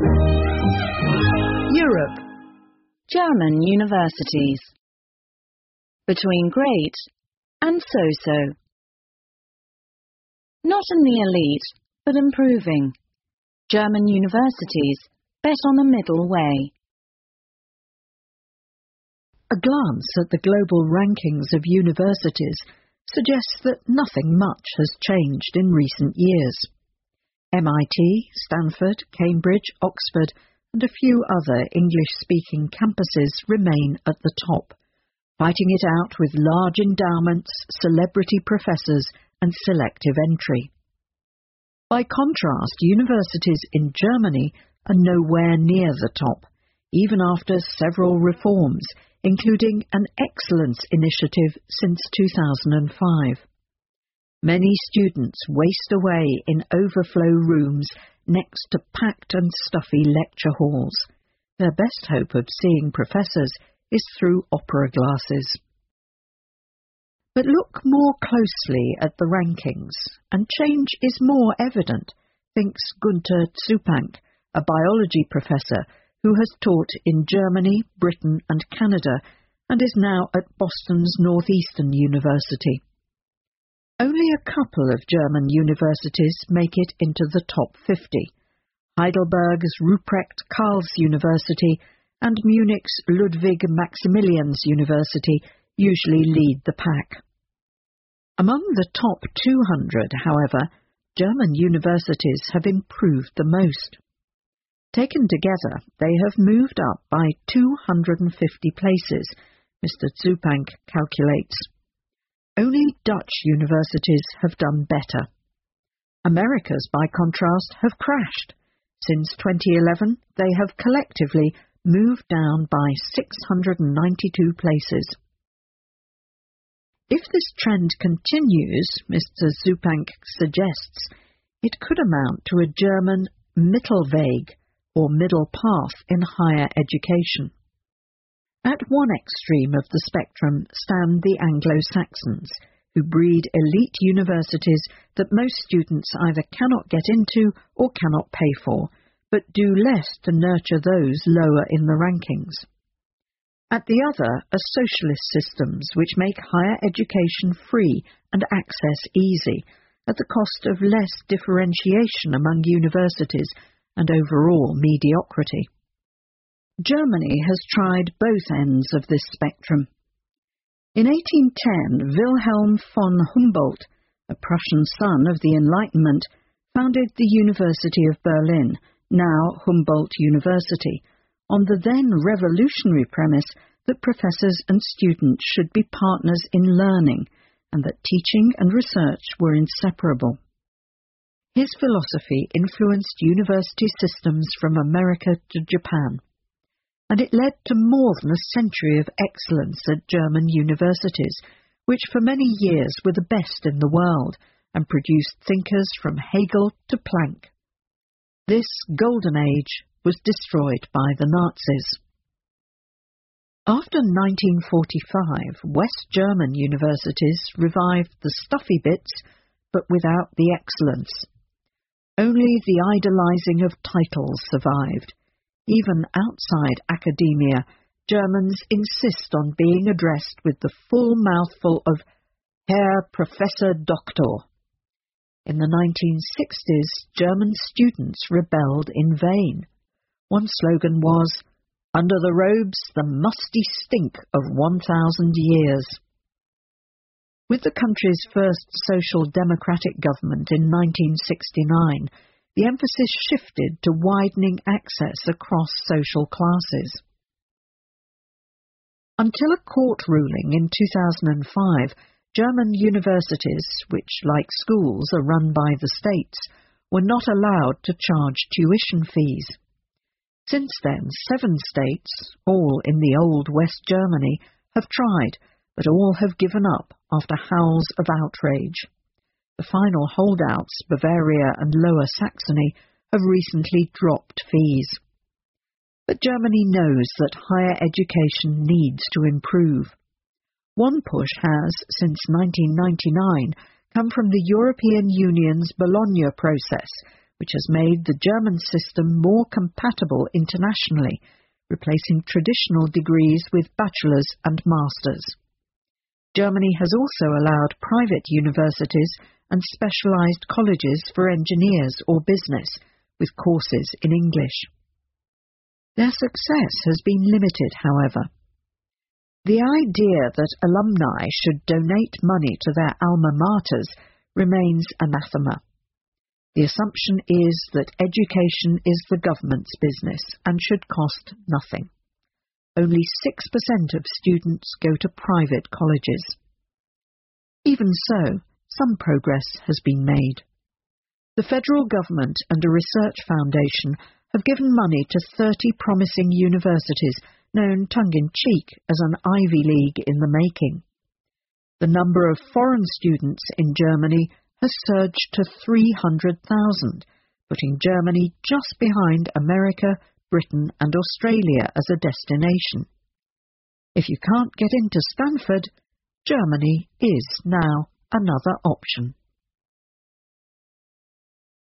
Europe. German universities. Between great and so-so. Not in the elite, but improving. German universities bet on a middle way. A glance at the global rankings of universities suggests that nothing much has changed in recent years. MIT, Stanford, Cambridge, Oxford, and a few other English-speaking campuses remain at the top, fighting it out with large endowments, celebrity professors, and selective entry. By contrast, universities in Germany are nowhere near the top, even after several reforms, including an excellence initiative since 2005. Many students waste away in overflow rooms next to packed and stuffy lecture halls. Their best hope of seeing professors is through opera glasses. But look more closely at the rankings, and change is more evident, thinks Günter Zupanc, a biology professor who has taught in Germany, Britain and Canada, and is now at Boston's Northeastern University. Only a couple of German universities make it into the top 50. Heidelberg's Ruprecht Karls University and Munich's Ludwig Maximilians University usually lead the pack. Among the top 200, however, German universities have improved the most. Taken together, they have moved up by 250 places, Mr. Zupanc calculates. Only Dutch universities have done better. America's, by contrast, have crashed. Since 2011, they have collectively moved down by 692 places. If this trend continues, Mr. Zupanc suggests, it could amount to a German Mittelweg, or middle path in higher education. At one extreme of the spectrum stand the Anglo-Saxons, who breed elite universities that most students either cannot get into or cannot pay for, but do less to nurture those lower in the rankings. At the other are socialist systems which make higher education free and access easy, at the cost of less differentiation among universities and overall mediocrity. Germany has tried both ends of this spectrum. In 1810, Wilhelm von Humboldt, a Prussian son of the Enlightenment, founded the University of Berlin, now Humboldt University, on the then revolutionary premise that professors and students should be partners in learning, and that teaching and research were inseparable. His philosophy influenced university systems from America to Japan, and it led to more than a century of excellence at German universities, which for many years were the best in the world and produced thinkers from Hegel to Planck. This golden age was destroyed by the Nazis. After 1945, West German universities revived the stuffy bits, but without the excellence. Only the idolizing of titles survived. Even outside academia, Germans insist on being addressed with the full mouthful of Herr Professor Doktor. In the 1960s, German students rebelled in vain. One slogan was, "Under the robes, the musty stink of 1,000 years." With the country's first social democratic government in 1969, the emphasis shifted to widening access across social classes. Until a court ruling in 2005, German universities, which, like schools, are run by the states, were not allowed to charge tuition fees. Since then, 7 states, all in the old West Germany, have tried, but all have given up after howls of outrage. The final holdouts, Bavaria and Lower Saxony, have recently dropped fees. But Germany knows that higher education needs to improve. One push has, since 1999, come from the European Union's Bologna process, which has made the German system more compatible internationally, replacing traditional degrees with bachelor's and master's. Germany has also allowed private universities and specialized colleges for engineers or business, with courses in English. Their success has been limited, however. The idea that alumni should donate money to their alma maters remains anathema. The assumption is that education is the government's business and should cost nothing. Only 6% of students go to private colleges. Even so, some progress has been made. The federal government and a research foundation have given money to 30 promising universities, known tongue-in-cheek as an Ivy League in the making. The number of foreign students in Germany has surged to 300,000, putting Germany just behind America, Britain and Australia as a destination. If you can't get into Stanford, Germany is now another option.